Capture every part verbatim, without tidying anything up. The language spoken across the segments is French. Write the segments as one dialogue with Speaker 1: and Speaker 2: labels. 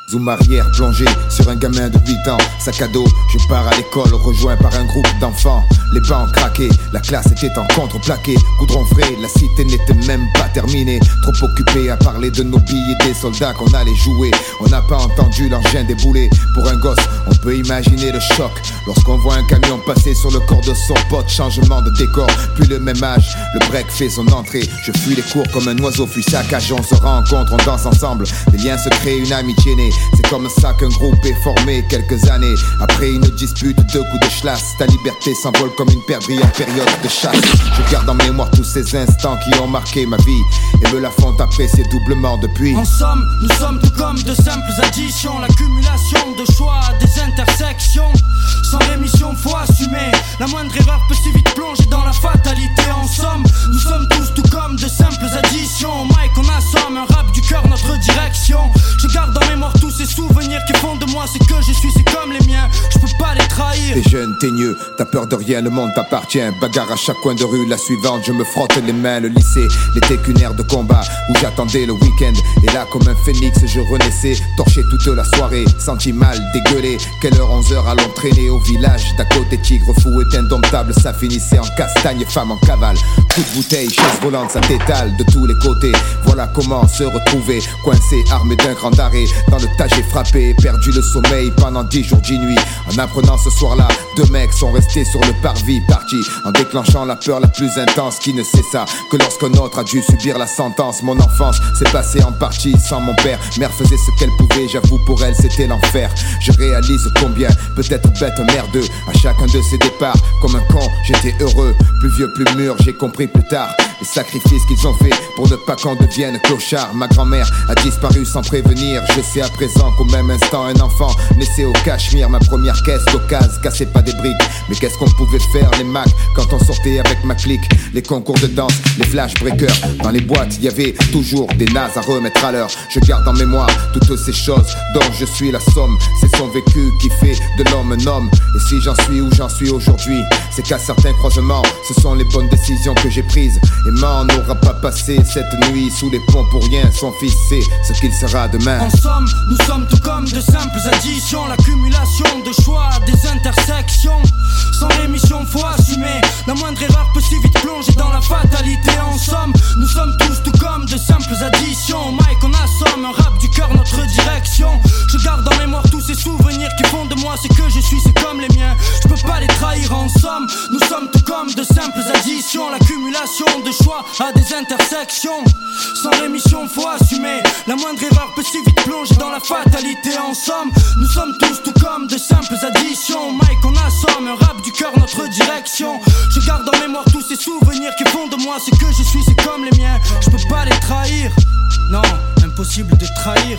Speaker 1: Zoom arrière plongé sur un gamin de huit ans. Sac à dos, je pars à l'école rejoint par un groupe d'enfants. Les bancs craqués, la classe était en contreplaqué. Goudron frais, la cité n'était même pas terminée. Trop occupé à parler de nos billes et des soldats qu'on allait jouer. On n'a pas entendu l'engin débouler. Pour un gosse, on peut imaginer le choc lorsqu'on voit un camion passer sur le corps de son pote. Changement de décor, plus le même âge. Le break fait son entrée. Je fuis les cours comme un oiseau fuit sa cage. On se rencontre, on danse ensemble. Des liens se créent, une amitié née. C'est comme ça qu'un groupe est formé quelques années après une dispute, deux coups de chlasse. Ta liberté s'envole comme une perdrix en période de chasse. Je garde en mémoire tous ces instants qui ont marqué ma vie et me la font apprécier doublement depuis.
Speaker 2: En somme, nous sommes tout comme de simples additions. L'accumulation de choix à des intersections. Sans rémission, faut assumer. La moindre erreur peut si vite plonger dans la fatalité. En somme, nous sommes tous tout comme de simples additions. Mike, on assomme un rap du cœur, notre direction. Je garde en mémoire tous ces souvenirs qui font de moi ce que je suis, c'est comme les miens, je peux pas les trahir.
Speaker 1: T'es jeune, t'es nieux, t'as peur de rien, le monde t'appartient. Bagarre à chaque coin de rue, la suivante, je me frotte les mains. Le lycée n'était qu'une ère de combat où j'attendais le week-end. Et là, comme un phénix, je renaissais, torché toute la soirée, senti mal, dégueulé. Quelle heure, onze heures, allons traîner au village d'à côté. Tigre fou est indomptable, ça finissait en castagne, femme en cavale. Coup de bouteille, chaise volante, ça t'étale de tous les côtés. Voilà comment se retrouver, coincé, armé d'un grand arrêt. Dans le tas j'ai frappé, perdu le sommeil pendant dix jours, dix nuits. En apprenant ce soir-là, deux mecs sont restés sur le parvis, partis en déclenchant la peur la plus intense qui ne cessa que lorsqu'un autre a dû subir la sentence. Mon enfance s'est passée en partie sans mon père. Mère faisait ce qu'elle pouvait, j'avoue pour elle c'était l'enfer. Je réalise combien, peut-être bête, merdeux, à chacun de ces départs. Comme un con, j'étais heureux, plus vieux, plus mûr, j'ai compris plus tard les sacrifices qu'ils ont fait pour ne pas qu'on devienne clochard. Ma grand-mère a disparu sans prévenir. Je sais à présent qu'au même instant un enfant naissait au Cachemire. Ma première caisse d'occasion cassait pas des briques. Mais qu'est-ce qu'on pouvait faire les Macs quand on sortait avec ma clique? Les concours de danse, les flash breakers. Dans les boîtes il y avait toujours des nazes à remettre à l'heure. Je garde en mémoire toutes ces choses dont je suis la somme. C'est son vécu qui fait de l'homme un homme. Et si j'en suis où j'en suis aujourd'hui, c'est qu'à certains croisements ce sont les bonnes décisions que j'ai prises. Et man n'aura pas passé cette nuit sous les ponts pour rien. Son fils sait ce qu'il sera demain.
Speaker 2: En somme, nous sommes tout comme de simples additions. L'accumulation de choix à des intersections. Sans rémission, faut assumer. La moindre erreur peut si vite plonger dans la fatalité. En somme, nous sommes tous tout comme de simples additions. Mike, on assomme un rap du cœur, notre direction. Je garde en mémoire tous ces souvenirs qui font de moi ce que je suis, c'est comme les miens, je peux pas les trahir. En somme, nous sommes tout comme de simples additions. L'accumulation de choix à des intersections. Sans rémission, faut assumer. La moindre erreur peut si vite plonger dans la fatalité. En somme, nous sommes tous tout comme de simples additions. Mike, on assomme un rap du cœur, notre direction. Je garde en mémoire tous ces souvenirs qui font de moi ce que je suis, c'est comme les miens, je peux pas les trahir. Non, impossible de trahir.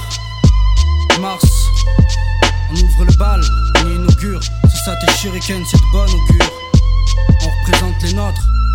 Speaker 2: Mars, on ouvre le bal, on inaugure. C'est ça tes shurikens, c'est de bon augure. On représente les nôtres.